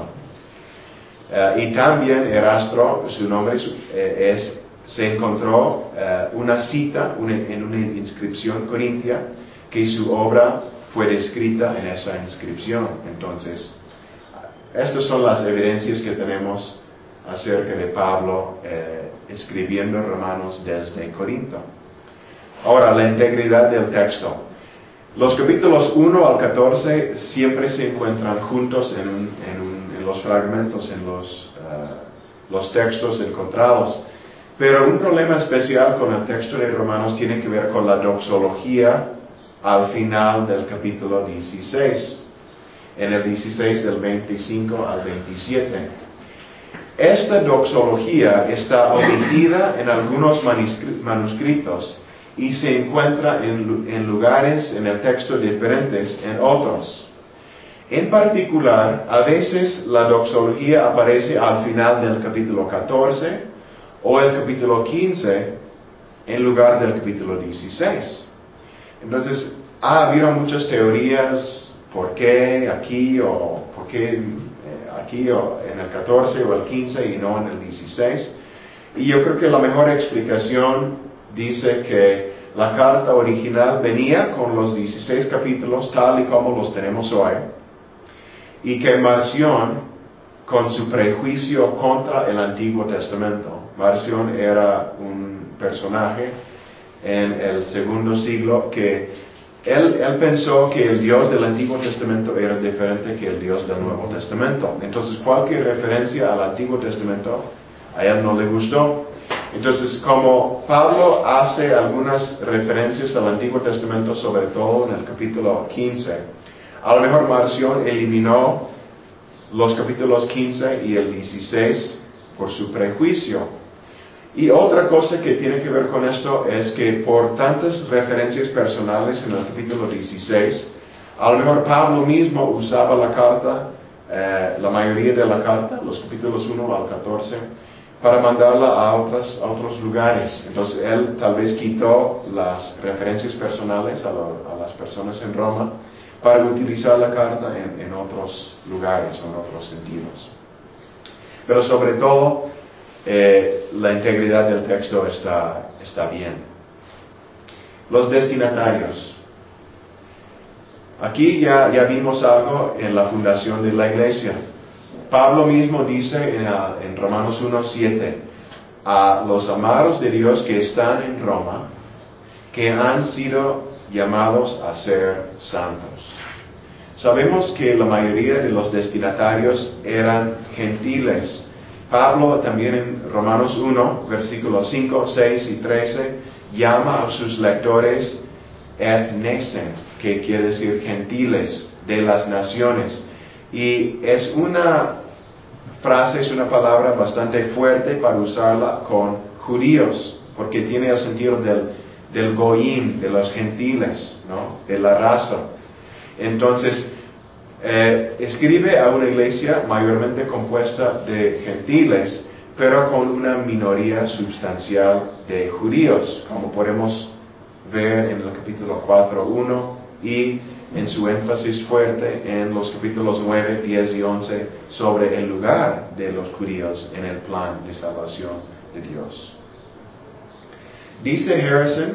Speaker 1: Uh, y también Erastro, su nombre uh, es, se encontró uh, una cita una, en una inscripción corintia, que su obra fue descrita en esa inscripción. Entonces, estas son las evidencias que tenemos acerca de Pablo eh, escribiendo Romanos desde Corinto. Ahora, la integridad del texto. Los capítulos uno al catorce siempre se encuentran juntos en, un, en, un, en los fragmentos, en los, uh, los textos encontrados. Pero un problema especial con el texto de Romanos tiene que ver con la doxología al final del capítulo dieciséis, en el dieciséis del veinticinco al veintisiete. Esta doxología está omitida en algunos manuscritos y se encuentra en, en lugares en el texto diferentes en otros. En particular, a veces la doxología aparece al final del capítulo catorce o el capítulo quince en lugar del capítulo dieciséis. Entonces, ha habido muchas teorías, por qué aquí o por qué eh, aquí o en el catorce o el quince y no en el dieciséis. Y yo creo que la mejor explicación dice que la carta original venía con los dieciséis capítulos tal y como los tenemos hoy, y que Marción, con su prejuicio contra el Antiguo Testamento, Marción era un personaje en el segundo siglo que él, él pensó que el Dios del Antiguo Testamento era diferente que el Dios del Nuevo Testamento. Entonces cualquier referencia al Antiguo Testamento a él no le gustó. Entonces, como Pablo hace algunas referencias al Antiguo Testamento, sobre todo en el capítulo quince, a lo mejor Marción eliminó los capítulos quince y el dieciséis por su prejuicio. Y otra cosa que tiene que ver con esto es que por tantas referencias personales en el capítulo dieciséis, a lo mejor Pablo mismo usaba la carta, eh, la mayoría de la carta, los capítulos uno al catorce, para mandarla a, otras, a otros lugares. Entonces él tal vez quitó las referencias personales a, lo, a las personas en Roma para utilizar la carta en, en otros lugares o en otros sentidos. Pero sobre todo, eh, la integridad del texto está, está bien. Los destinatarios. Aquí ya, ya vimos algo en la fundación de la iglesia. Pablo mismo dice en, en Romanos uno siete, a los amados de Dios que están en Roma, que han sido llamados a ser santos. Sabemos que la mayoría de los destinatarios eran gentiles. Pablo también en Romanos uno, versículos cinco, seis y trece, llama a sus lectores ethnesen, que quiere decir gentiles de las naciones. Y es una frase, es una palabra bastante fuerte para usarla con judíos, porque tiene el sentido del, del goyim, de los gentiles, ¿no? De la raza. Entonces, eh, escribe a una iglesia mayormente compuesta de gentiles, pero con una minoría sustancial de judíos, como podemos ver en el capítulo cuatro uno y en su énfasis fuerte en los capítulos nueve, diez y once sobre el lugar de los judíos en el plan de salvación de Dios. Dice Harrison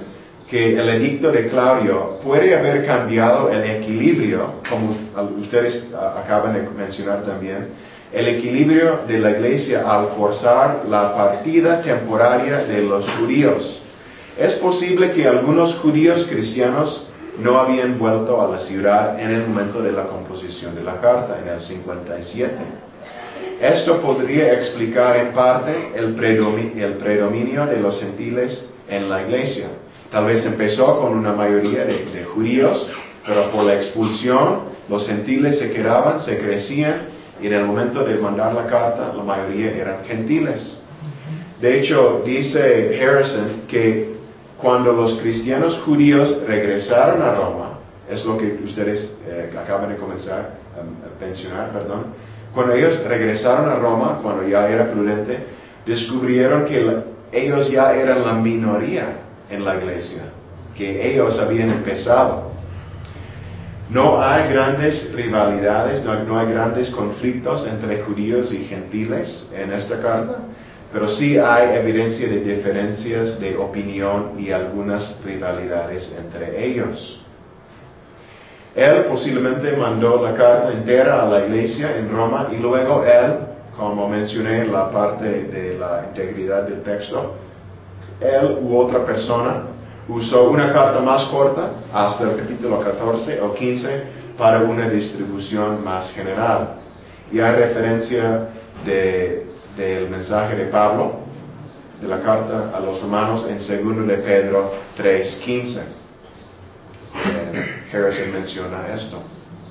Speaker 1: que el edicto de Claudio puede haber cambiado el equilibrio, como ustedes acaban de mencionar también, el equilibrio de la iglesia al forzar la partida temporaria de los judíos. Es posible que algunos judíos cristianos no habían vuelto a la ciudad en el momento de la composición de la carta, en el cincuenta y siete. Esto podría explicar en parte el predominio, el predominio de los gentiles en la iglesia. Tal vez empezó con una mayoría de, de judíos, pero por la expulsión los gentiles se quedaban, se crecían, y en el momento de mandar la carta la mayoría eran gentiles. De hecho, dice Harrison que cuando los cristianos judíos regresaron a Roma, es lo que ustedes eh, acaban de comenzar a mencionar, perdón, cuando ellos regresaron a Roma, cuando ya era prudente, descubrieron que la, ellos ya eran la minoría en la iglesia, que ellos habían empezado. No hay grandes rivalidades, no, no hay grandes conflictos entre judíos y gentiles en esta carta, pero sí hay evidencia de diferencias de opinión y algunas rivalidades entre ellos. Él posiblemente mandó la carta entera a la iglesia en Roma y luego él, como mencioné en la parte de la integridad del texto, él u otra persona usó una carta más corta hasta el capítulo catorce o quince para una distribución más general. Y hay referencia de, del mensaje de Pablo, de la carta a los romanos en segundo de Pedro tres quince. Eh, Harrison menciona esto.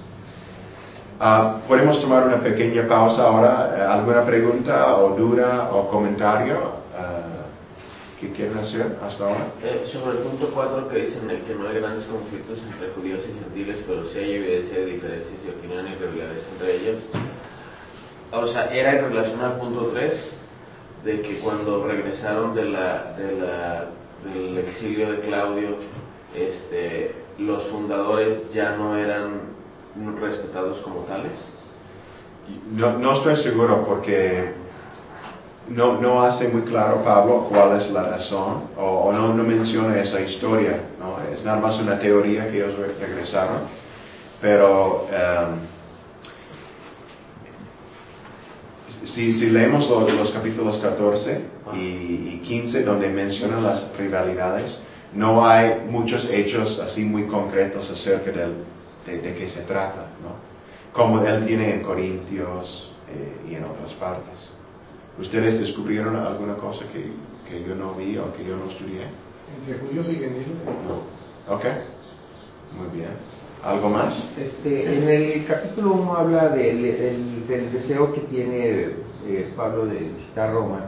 Speaker 1: Uh, Podemos tomar una pequeña pausa ahora. Uh, ¿Alguna pregunta o duda o comentario uh, que quieran hacer hasta ahora?
Speaker 5: Eh, sobre el punto cuatro que dicen que no hay grandes conflictos entre judíos y gentiles, pero sí hay evidencia de diferencias de opinión y rivalidades entre ellos. O sea, era en relación al punto tres, de que cuando regresaron de la, de la, del exilio de Claudio, este, los fundadores ya no eran respetados como tales.
Speaker 1: No, no estoy seguro porque no, no hace muy claro Pablo cuál es la razón, o, o no, no menciona esa historia, ¿no? Es nada más una teoría que ellos regresaron, pero um, si, si leemos los, los capítulos catorce y, y quince donde mencionan las rivalidades, no hay muchos hechos así muy concretos acerca del, de, de qué se trata, ¿no? Como él tiene en Corintios eh, y en otras partes. ¿Ustedes descubrieron alguna cosa que, que yo no vi o que yo no estudié?
Speaker 2: Entre judíos y gentiles.
Speaker 1: No. Ok, muy bien. ¿Algo más?
Speaker 4: Este, en el capítulo uno habla del, del, del deseo que tiene eh, Pablo de visitar Roma.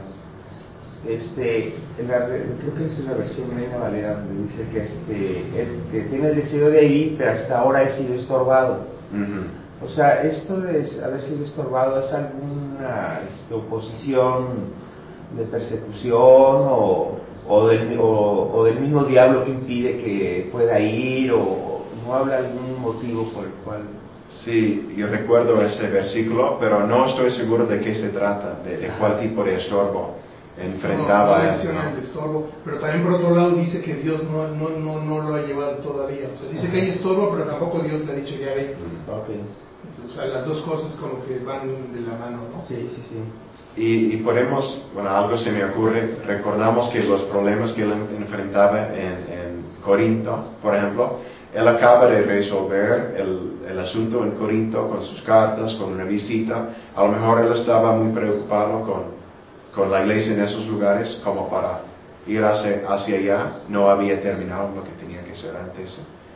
Speaker 4: Este, en la, creo que es en la versión Reina Valera donde dice que, este, él, que tiene el deseo de ir, pero hasta ahora he sido estorbado. Uh-huh. O sea, esto de haber sido estorbado es alguna este, oposición de persecución o, o, del, o, o del mismo diablo que impide que pueda ir, o no habla algún motivo por el cual.
Speaker 1: Sí, yo recuerdo ese versículo, pero no estoy seguro de qué se trata, de, de cuál tipo de estorbo enfrentaba.
Speaker 2: No, no menciona el estorbo, pero también por otro lado dice que Dios no, no, no, no lo ha llevado todavía. O sea, dice uh-huh. que hay estorbo, pero tampoco Dios le ha dicho ya ve.
Speaker 4: Okay.
Speaker 2: O sea, las dos cosas como que van de la mano, ¿no?
Speaker 4: Sí, sí, sí.
Speaker 1: Y, y podemos, bueno, algo se me ocurre, recordamos que los problemas que él enfrentaba en, en Corinto, por ejemplo, él acaba de resolver el, el asunto en Corinto con sus cartas, con una visita. A lo mejor él estaba muy preocupado con, con la iglesia en esos lugares, como para ir hacia, hacia allá. No había terminado lo que tenía que hacer antes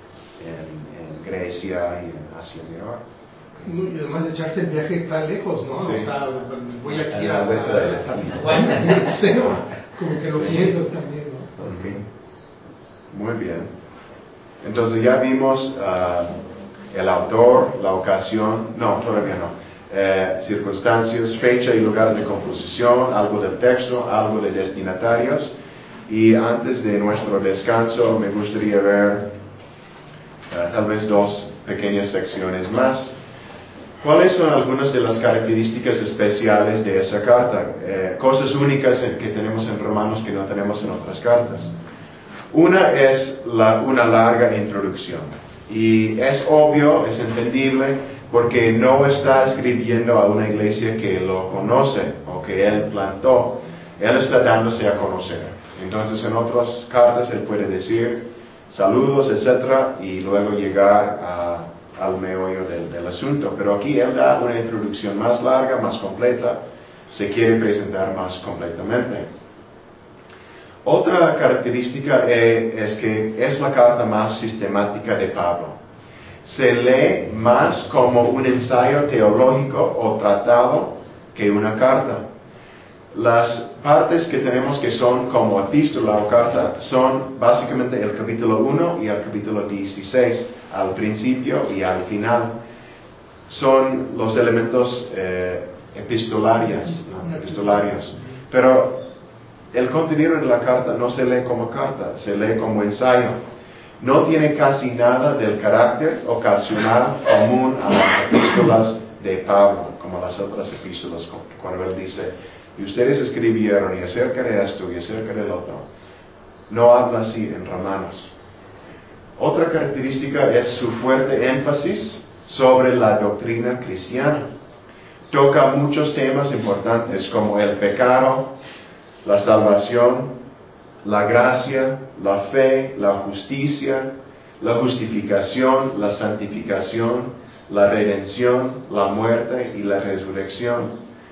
Speaker 1: en, en Grecia y en Asia Menor.
Speaker 2: Y además de echarse el viaje está lejos, ¿no?
Speaker 1: Sí.
Speaker 2: O sea, voy aquí
Speaker 6: a
Speaker 2: a...
Speaker 6: la vuelta de la esquina.
Speaker 2: No sé, como que lo
Speaker 1: Sí.
Speaker 2: piensas también, ¿no?
Speaker 1: Okay. Muy bien. Entonces ya vimos uh, el autor, la ocasión, no, todavía no, eh, circunstancias, fecha y lugar de composición, algo del texto, algo de destinatarios, y antes de nuestro descanso me gustaría ver uh, tal vez dos pequeñas secciones más. ¿Cuáles son algunas de las características especiales de esa carta? Eh, cosas únicas que tenemos en Romanos que no tenemos en otras cartas. Una es la, una larga introducción. Y es obvio, es entendible, porque no está escribiendo a una iglesia que lo conoce o que él plantó. Él está dándose a conocer. Entonces en otras cartas él puede decir saludos, etcétera, y luego llegar a, al meollo del, del asunto. Pero aquí él da una introducción más larga, más completa, se quiere presentar más completamente. Otra característica es, es que es la carta más sistemática de Pablo. Se lee más como un ensayo teológico o tratado que una carta. Las partes que tenemos que son como epístola o carta son básicamente el capítulo uno y el capítulo dieciséis, al principio y al final. Son los elementos eh, epistolarios, ¿no? epistolarios. Pero el contenido de la carta no se lee como carta, se lee como ensayo. No tiene casi nada del carácter ocasional común a las epístolas de Pablo, como las otras epístolas, cuando él dice, y ustedes escribieron y acerca de esto y acerca del otro. No habla así en Romanos. Otra característica es su fuerte énfasis sobre la doctrina cristiana. Toca muchos temas importantes como el pecado, la salvación, la gracia, la fe, la justicia, la justificación, la santificación, la redención, la muerte y la resurrección.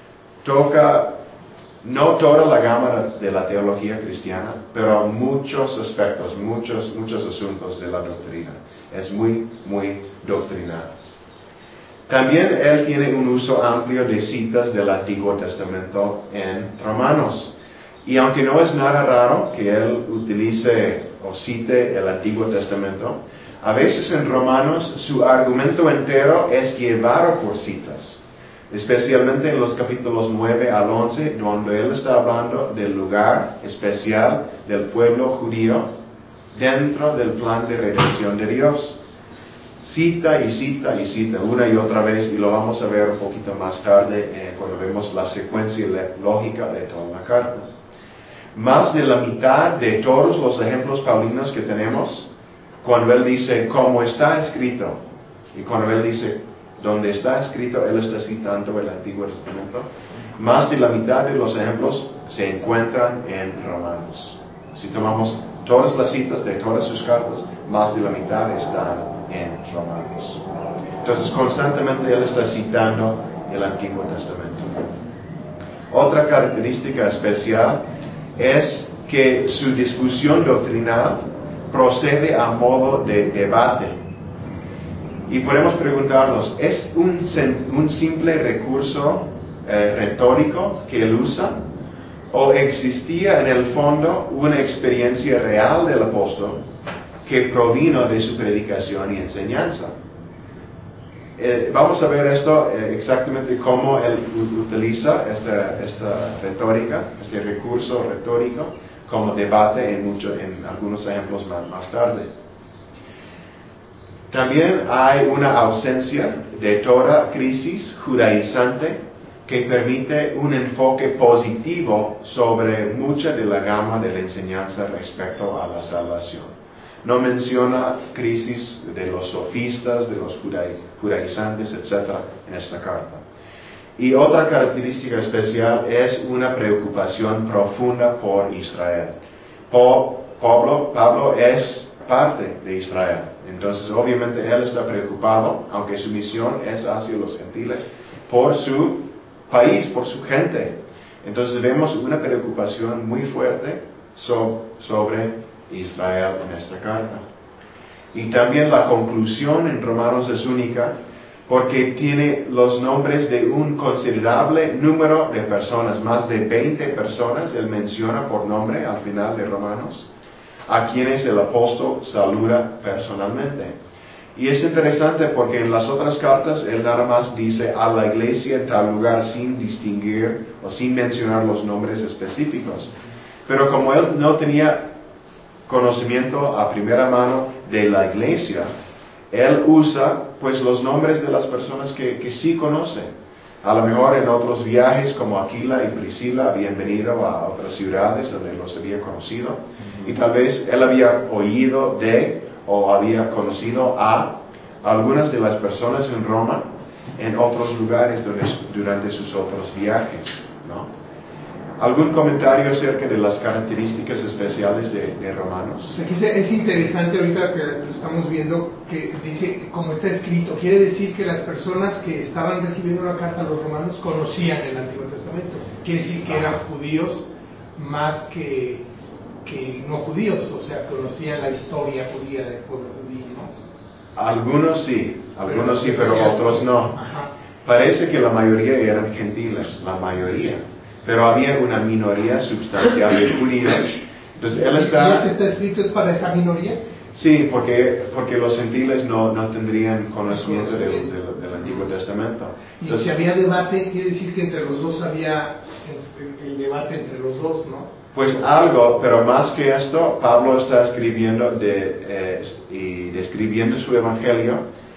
Speaker 1: Toca no toda la gama de la teología cristiana, pero muchos aspectos, muchos, muchos asuntos de la doctrina. Es muy, muy doctrinal. También él tiene un uso amplio de citas del Antiguo Testamento en Romanos. Y aunque no es nada raro que él utilice o cite el Antiguo Testamento, a veces en Romanos su argumento entero es llevado por citas, especialmente en los capítulos nueve al once, donde él está hablando del lugar especial del pueblo judío dentro del plan de redención de Dios. Cita y cita y cita una y otra vez, y lo vamos a ver un poquito más tarde eh, cuando vemos la secuencia lógica de toda la carta. Más de la mitad de todos los ejemplos paulinos que tenemos, cuando él dice cómo está escrito, y cuando él dice donde está escrito, él está citando el Antiguo Testamento, más de la mitad de los ejemplos se encuentran en Romanos. Si tomamos todas las citas de todas sus cartas, más de la mitad están en Romanos. Entonces constantemente él está citando el Antiguo Testamento. Otra característica especial es que su discusión doctrinal procede a modo de debate. Y podemos preguntarnos, ¿es un, un simple recurso eh, retórico que él usa? ¿O existía en el fondo una experiencia real del apóstol que provino de su predicación y enseñanza? Eh, vamos a ver esto eh, exactamente cómo él utiliza esta, esta retórica, este recurso retórico, como debate en, mucho, en algunos ejemplos más, más tarde. También hay una ausencia de toda crisis judaizante que permite un enfoque positivo sobre mucha de la gama de la enseñanza respecto a la salvación. No menciona crisis de los sofistas, de los judaizantes, etcétera, en esta carta. Y otra característica especial es una preocupación profunda por Israel. Pablo, Pablo es parte de Israel. Entonces, obviamente, él está preocupado, aunque su misión es hacia los gentiles, por su país, por su gente. Entonces, vemos una preocupación muy fuerte so, sobre Israel en esta carta. Y también la conclusión en Romanos es única, porque tiene los nombres de un considerable número de personas, más de veinte personas, él menciona por nombre al final de Romanos, a quienes el apóstol saluda personalmente. Y es interesante porque en las otras cartas él nada más dice a la iglesia en tal lugar sin distinguir o sin mencionar los nombres específicos. Pero como él no tenía conocimiento a primera mano de la iglesia, él usa pues los nombres de las personas que, que sí conocen. A lo mejor en otros viajes como Aquila y Priscila habían venido a otras ciudades donde los había conocido. Uh-huh. Y tal vez él había oído de o había conocido a algunas de las personas en Roma en otros lugares donde, durante sus otros viajes, ¿no? ¿Algún comentario acerca de las características especiales de, de Romanos?
Speaker 2: O sea, que es interesante ahorita que lo estamos viendo, que dice, como está escrito, quiere decir que las personas que estaban recibiendo la carta a los romanos conocían el Antiguo Testamento. Quiere decir que eran judíos más que, que no judíos, o sea, conocían la historia judía del pueblo judío, ¿no?
Speaker 1: Algunos sí, algunos sí, pero otros no. Ajá. Parece que la mayoría eran gentiles, la mayoría. Pero había una minoría sustancial de judíos. Entonces él está...
Speaker 2: ¿Y ese está escrito es para esa minoría?
Speaker 1: Sí, porque, porque los gentiles no, no tendrían conocimiento del, del, del Antiguo Testamento.
Speaker 2: Entonces, y si había debate, quiere decir que entre los dos había el, el debate entre los dos, ¿no?
Speaker 1: Pues algo, pero más que esto, Pablo está escribiendo de, eh, y describiendo su evangelio,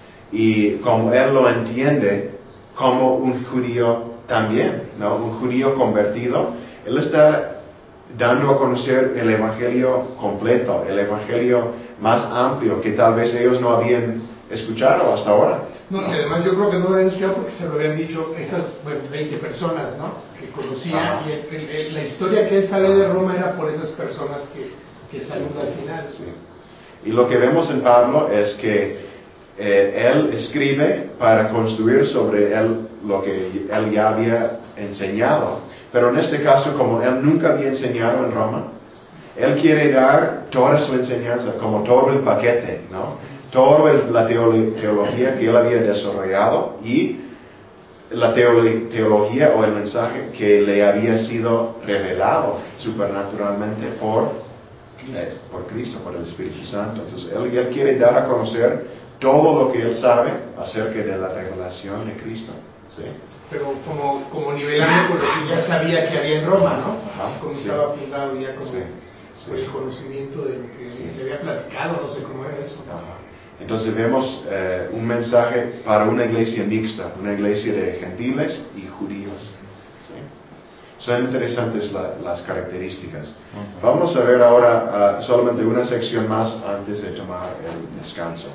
Speaker 1: y como él lo entiende, como un judío también, ¿no? Un judío convertido, él está dando a conocer el evangelio completo, el evangelio más amplio que tal vez ellos no habían escuchado hasta ahora.
Speaker 2: No, y además yo creo que no lo habían escuchado porque se lo habían dicho esas, bueno, veinte personas, ¿no? Que conocían, y el, el, el, la historia que él sabe de Roma era por esas personas que, que saludan al final.
Speaker 1: Sí. Y lo que vemos en Pablo es que eh, él escribe para construir sobre él lo que él ya había enseñado, pero en este caso, como él nunca había enseñado en Roma, él quiere dar toda su enseñanza, como todo el paquete, ¿no? Toda la teología que él había desarrollado y la teología o el mensaje que le había sido revelado supernaturalmente por, eh, por Cristo, por el Espíritu Santo. Entonces él, él quiere dar a conocer todo lo que él sabe acerca de la revelación de Cristo. ¿Sí?
Speaker 2: Pero como, como nivelando con lo que ya sabía que había en Roma, ¿no?
Speaker 1: Ajá,
Speaker 2: como
Speaker 1: sí.
Speaker 2: estaba fundado ya como
Speaker 1: sí, sí.
Speaker 2: el conocimiento de lo que
Speaker 1: sí.
Speaker 2: le había platicado, no sé cómo era eso.
Speaker 1: Ajá. Entonces vemos eh, un mensaje para una iglesia mixta, una iglesia de gentiles y judíos. ¿Sí? Son interesantes la, las características. Uh-huh. Vamos a ver ahora uh, solamente una sección más antes de tomar el descanso.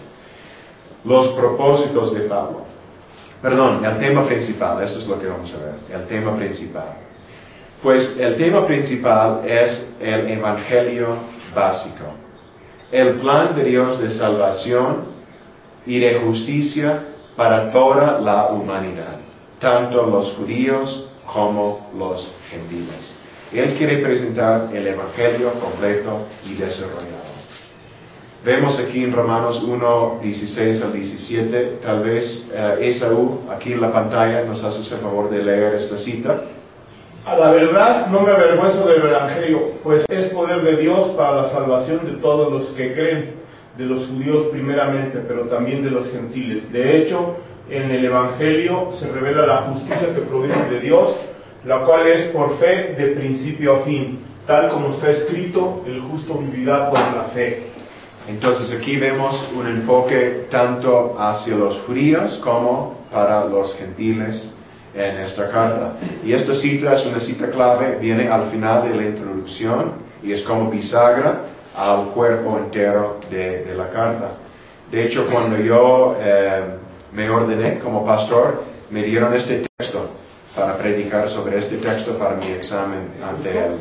Speaker 1: Los propósitos de Pablo. Perdón, el tema principal, esto es lo que vamos a ver, el tema principal. Pues el tema principal es el evangelio básico, el plan de Dios de salvación y de justicia para toda la humanidad, tanto los judíos como los gentiles. Él quiere presentar el evangelio completo y desarrollado. Vemos aquí en Romanos uno, dieciséis al diecisiete, tal vez uh, Esaú, aquí en la pantalla, nos haces el favor de leer esta cita.
Speaker 6: A la verdad no me avergüenzo del evangelio, pues es poder de Dios para la salvación de todos los que creen, de los judíos primeramente, pero también de los gentiles. De hecho, en el evangelio se revela la justicia que proviene de Dios, la cual es por fe de principio a fin, tal como está escrito, el justo vivirá por la fe.
Speaker 1: Entonces aquí vemos un enfoque tanto hacia los judíos como para los gentiles en esta carta. Y esta cita es una cita clave, viene al final de la introducción y es como bisagra al cuerpo entero de, de la carta. De hecho, cuando yo eh, me ordené como pastor, me dieron este texto para predicar sobre este texto para mi examen ante el,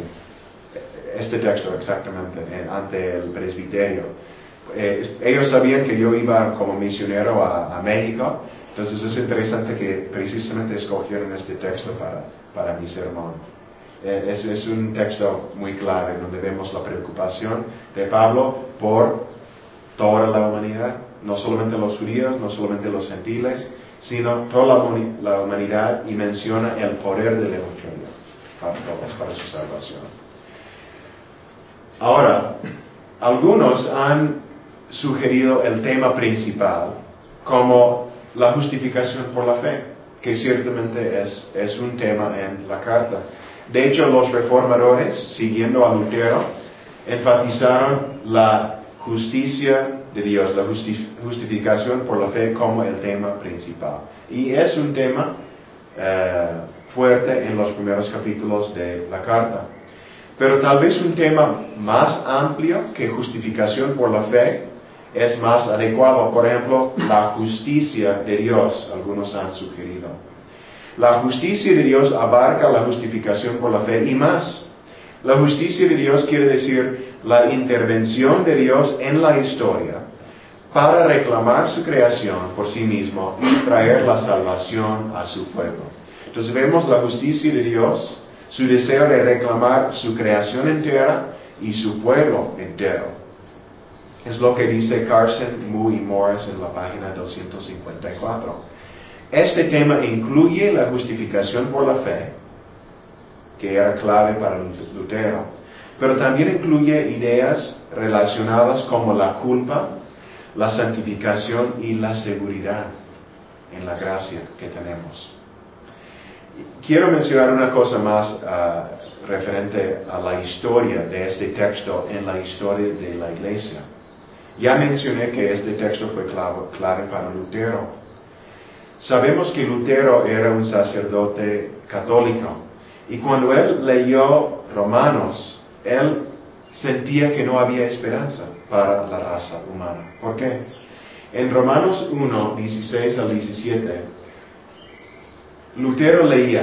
Speaker 1: este texto exactamente, ante el presbiterio. Eh, ellos sabían que yo iba como misionero a, a México, entonces es interesante que precisamente escogieron este texto para, para mi sermón. Eh, es, es un texto muy clave donde vemos la preocupación de Pablo por toda la humanidad, no solamente los judíos, no solamente los gentiles, sino toda la, la humanidad, y menciona el poder del evangelio para todos, para su salvación. Ahora, algunos han sugerido el tema principal como la justificación por la fe, que ciertamente es, es un tema en la carta. De hecho, los reformadores, siguiendo a Lutero, enfatizaron la justicia de Dios, la justi- justificación por la fe como el tema principal. Y es un tema eh, fuerte en los primeros capítulos de la carta. Pero tal vez un tema más amplio que justificación por la fe es más adecuado. Por ejemplo, la justicia de Dios, algunos han sugerido. La justicia de Dios abarca la justificación por la fe y más. La justicia de Dios quiere decir la intervención de Dios en la historia para reclamar su creación por sí mismo y traer la salvación a su pueblo. Entonces vemos la justicia de Dios, su deseo de reclamar su creación entera y su pueblo entero. Es lo que dice Carson, Moo y Morris en la página doscientos cincuenta y cuatro. Este tema incluye la justificación por la fe, que era clave para Lutero, pero también incluye ideas relacionadas como la culpa, la santificación y la seguridad en la gracia que tenemos. Quiero mencionar una cosa más uh, referente a la historia de este texto en la historia de la iglesia. Ya mencioné que este texto fue clave, clave para Lutero. Sabemos que Lutero era un sacerdote católico y cuando él leyó Romanos, él sentía que no había esperanza para la raza humana. ¿Por qué? En Romanos uno, dieciséis al diecisiete, Lutero leía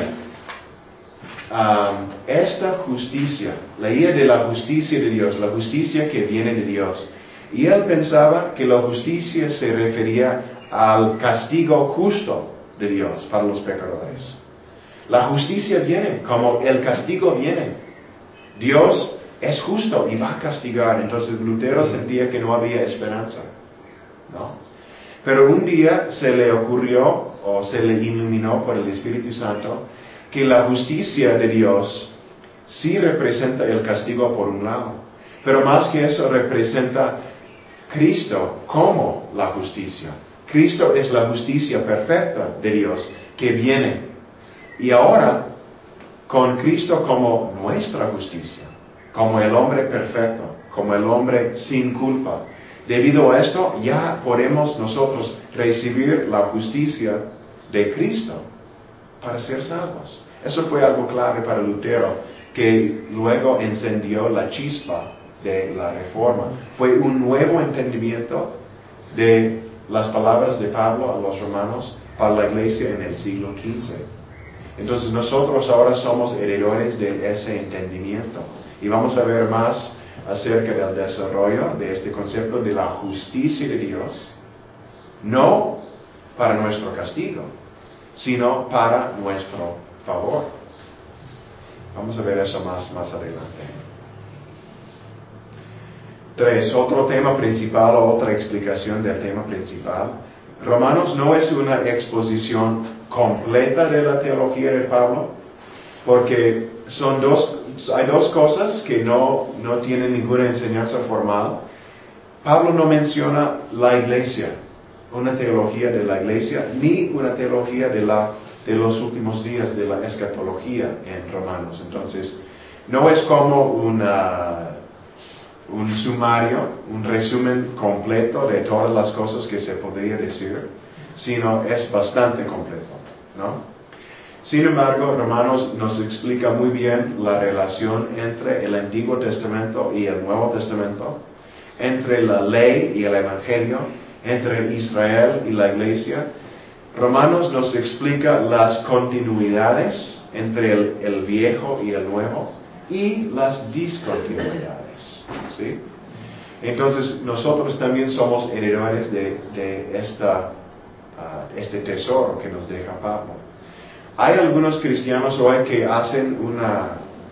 Speaker 1: um, esta justicia, leía de la justicia de Dios, la justicia que viene de Dios. Y él pensaba que la justicia se refería al castigo justo de Dios para los pecadores. La justicia viene como el castigo viene. Dios es justo y va a castigar. Entonces Lutero sentía que no había esperanza, ¿no? Pero un día se le ocurrió o se le iluminó por el Espíritu Santo que la justicia de Dios sí representa el castigo por un lado, pero más que eso representa Cristo como la justicia. Cristo es la justicia perfecta de Dios que viene. Y ahora, con Cristo como nuestra justicia, como el hombre perfecto, como el hombre sin culpa, debido a esto ya podemos nosotros recibir la justicia de Cristo para ser salvos. Eso fue algo clave para Lutero, que luego encendió la chispa de la Reforma. Fue un nuevo entendimiento de las palabras de Pablo a los romanos para la iglesia en el siglo quince. Entonces nosotros ahora somos heredores de ese entendimiento y vamos a ver más acerca del desarrollo de este concepto de la justicia de Dios, no para nuestro castigo, sino para nuestro favor. Vamos a ver eso más, más adelante. Tres, otro tema principal o otra explicación del tema principal. Romanos no es una exposición completa de la teología de Pablo, porque son dos, hay dos cosas que no, no tienen ninguna enseñanza formal. Pablo no menciona la iglesia, una teología de la iglesia, ni una teología de, la, de los últimos días, de la escatología en Romanos. Entonces, no es como una, un sumario, un resumen completo de todas las cosas que se podría decir, sino es bastante completo, ¿no? Sin embargo, Romanos nos explica muy bien la relación entre el Antiguo Testamento y el Nuevo Testamento, entre la ley y el Evangelio, entre Israel y la Iglesia. Romanos nos explica las continuidades entre el, el Viejo y el Nuevo y las discontinuidades, ¿sí? Entonces, nosotros también somos heredores de, de esta, uh, este tesoro que nos deja Pablo. Hay algunos cristianos hoy que hacen una,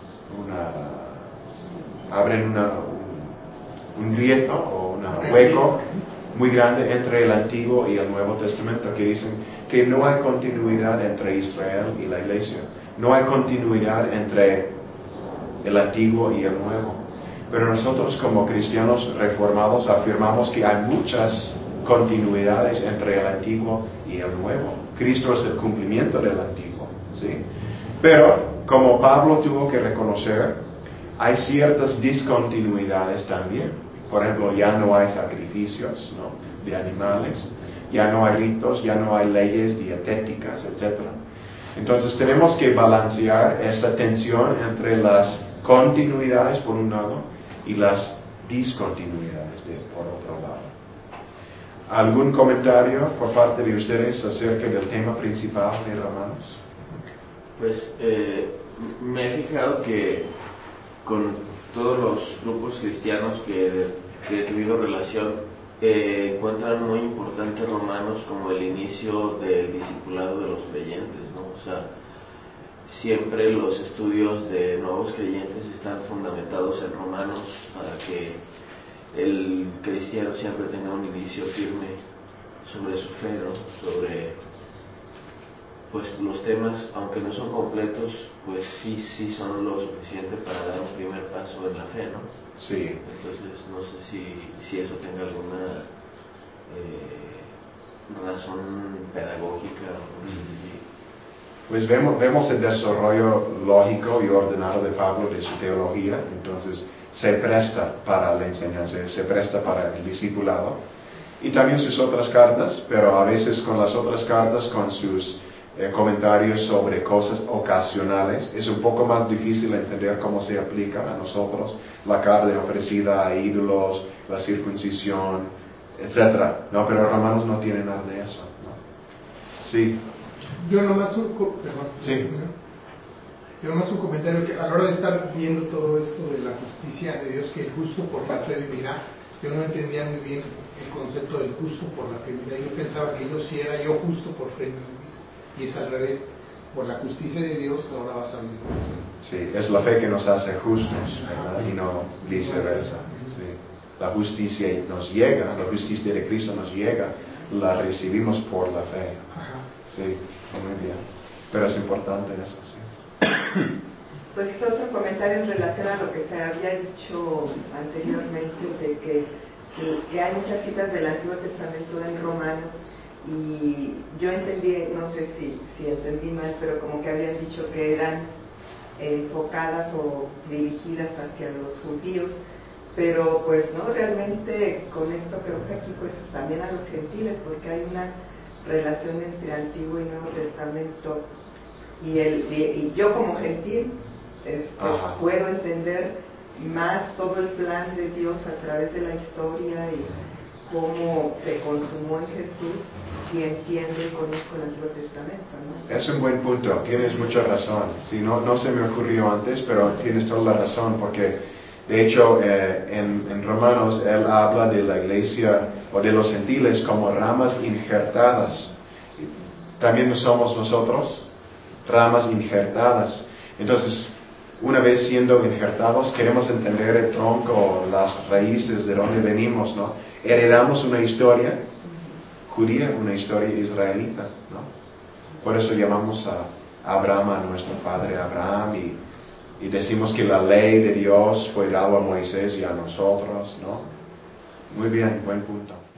Speaker 1: una abren una, un, un grieto o un hueco muy grande entre el Antiguo y el Nuevo Testamento, que dicen que no hay continuidad entre Israel y la Iglesia, no hay continuidad entre el Antiguo y el Nuevo. Pero nosotros como cristianos reformados afirmamos que hay muchas continuidades entre el Antiguo y el Nuevo. Cristo es el cumplimiento del Antiguo, ¿sí? Pero, como Pablo tuvo que reconocer, hay ciertas discontinuidades también. Por ejemplo, ya no hay sacrificios, ¿no?, de animales, ya no hay ritos, ya no hay leyes dietéticas, etcétera. Entonces tenemos que balancear esa tensión entre las continuidades por un lado y las discontinuidades de, por otro lado. ¿Algún comentario por parte de ustedes acerca del tema principal de Romanos?
Speaker 5: Pues eh, me he fijado que con todos los grupos cristianos que, que he tenido relación, eh, encuentran muy importante Romanos como el inicio del discipulado de los creyentes, ¿no? O sea, siempre los estudios de nuevos creyentes están fundamentados en Romanos para que el cristiano siempre tenga un inicio firme sobre su fe, ¿no? Sobre pues los temas, aunque no son completos, pues sí, sí son lo suficiente para dar un primer paso en la fe, ¿no?
Speaker 1: Sí.
Speaker 5: Entonces no sé si, si eso tenga alguna eh, razón pedagógica.
Speaker 1: Mm. Pues vemos, vemos el desarrollo lógico y ordenado de Pablo de su teología, entonces se presta para la enseñanza, se presta para el discipulado. Y también sus otras cartas, pero a veces con las otras cartas, con sus eh, comentarios sobre cosas ocasionales, es un poco más difícil entender cómo se aplica a nosotros la carne ofrecida a ídolos, la circuncisión, etcétera. No, pero Romanos no tiene nada de eso, ¿no? Sí.
Speaker 2: Yo nomás un, perdón,
Speaker 1: sí.
Speaker 2: Yo nomás un comentario, que a la hora de estar viendo todo esto de la justicia de Dios, que el justo por la fe vivirá, yo no entendía muy bien el concepto del justo por la fe vivirá. Yo pensaba que yo si era yo justo por fe vivirá, y es al revés, por la justicia de Dios ahora vas a vivir.
Speaker 1: Sí, es la fe que nos hace justos, ¿verdad? Y no viceversa. Sí. La justicia nos llega, la justicia de Cristo nos llega, la recibimos por la fe. Sí, muy bien. Pero es importante eso, sí.
Speaker 3: Pues otro comentario en relación a lo que se había dicho anteriormente, de que, que, que hay muchas citas del Antiguo Testamento en Romanos, y yo entendí, no sé si, si entendí mal, pero como que habían dicho que eran enfocadas o dirigidas hacia los judíos, pero pues no, realmente con esto creo que aquí pues también a los gentiles, porque hay una relación entre Antiguo y Nuevo Testamento, y, el, y, y yo como gentil este, puedo entender más todo el plan de Dios a través de la historia y cómo se consumó en Jesús, y entiendo y conozco el Antiguo Testamento, ¿no?
Speaker 1: Es un buen punto, tienes mucha razón. Sí, no, no se me ocurrió antes, pero tienes toda la razón, porque de hecho eh, en, en Romanos él habla de la iglesia o de los gentiles como ramas injertadas. También somos nosotros ramas injertadas. Entonces, una vez siendo injertados, queremos entender el tronco, las raíces de donde venimos, ¿no? Heredamos una historia judía, una historia israelita, ¿no? Por eso llamamos a Abraham, a nuestro padre Abraham, y, y decimos que la ley de Dios fue dada a Moisés y a nosotros, ¿no? Muy bien, buen punto.